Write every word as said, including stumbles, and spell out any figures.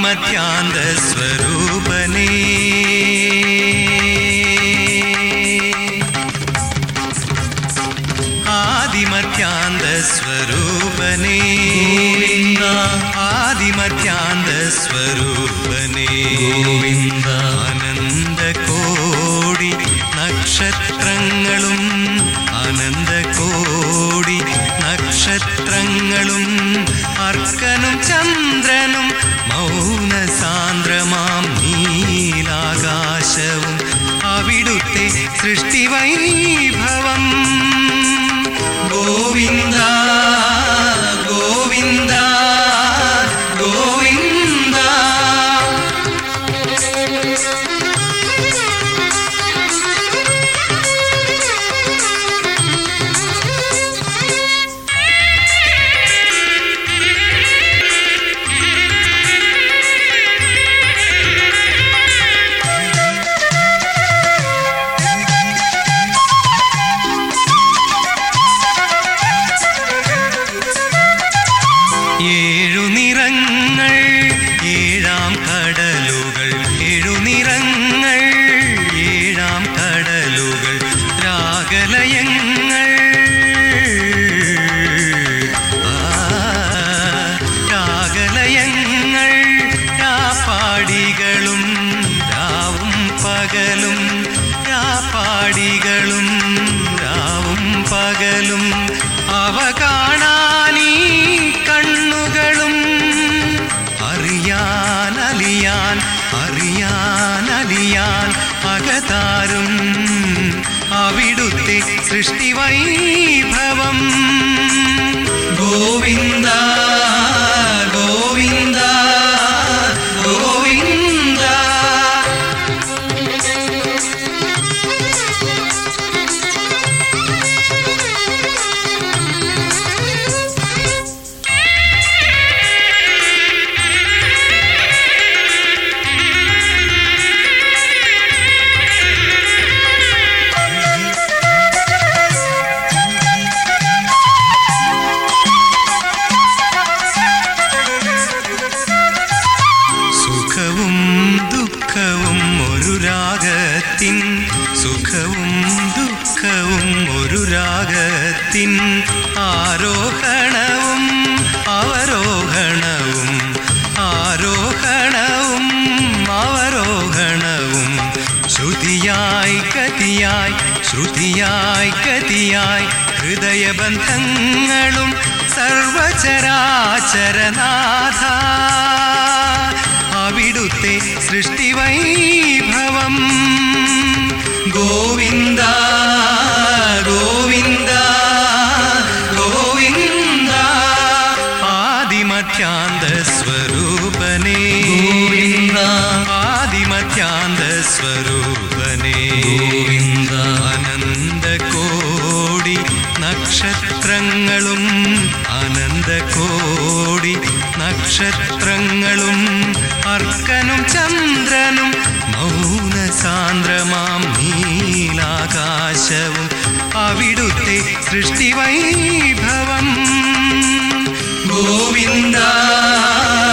ആദിമധ്യാന്ത സ്വരൂപനേ ആദിമധ്യാന്ത സ്വരൂപനേ ആദിമധ്യാന്ത സ്വരൂപനേ ഗോവിന്ദ അനന്തകോടി നക്ഷത്രങ്ങളും അനന്തകോടി നക്ഷത്രങ്ങളും അർക്കനും ചന്ദ്രനും മൗനസാന്ദ്രമാം നീലാകാശവും അവിടുത്തെ സൃഷ്ടിവൈഭവം ഗോവിന്ദ ഗോവിന്ദ ഗോവിന്ദ ഏഴു നിറങ്ങൾ ഏഴാം കടലുകൾ ഏഴു നിറങ്ങൾ ഏഴാം കടലുകൾ രാഗലയങ്ങൾ രാഗലയങ്ങൾ രാപ്പാടികളും രാവും പകലും രാപ്പാടികളും രാവും പകലും അവ കാണാനീ കണ്ണുകളും അറിയാൻ അലിയാൻ അറിയാൻ അലിയാൻ അകതാരും അവിടുത്തെ സൃഷ്ടിവൈഭവം ഗോവിന്ദ ഗോവിന്ദ ഗോവിന്ദ ദുഃഖവും ഒരു രാഗത്തിൻ സുഖവും ദുഃഖവും ഒരു രാഗത്തിൻ ആരോഹണവും അവരോഹണവും ആരോഹണവും അവരോഹണവും ശ്രുതിയായി ഗതിയായി ശ്രുതിയായി ഗതിയായി ഹൃദയബന്ധങ്ങളും സർവചരാചരനാഥ അവിടുത്തെ സൃഷ്ടിവൈഭവം ഗോവിന്ദ ഗോവിന്ദ ഗോവിന്ദ ആദിമധ്യാന്ത സ്വരൂപനേ ഗോവിന്ദ ആദിമധ്യാന്ത സ്വരൂപനേ ഗോവിന്ദ അനന്തകോടി നക്ഷത്രങ്ങളും അനന്തകോടി നക്ഷത്രങ്ങളും അർക്കനും ചന്ദ്രനും മൗനസാന്ദ്രമാം നീലാകാശവും അവിടുത്തെ സൃഷ്ടിവൈഭവം ഗോവിന്ദ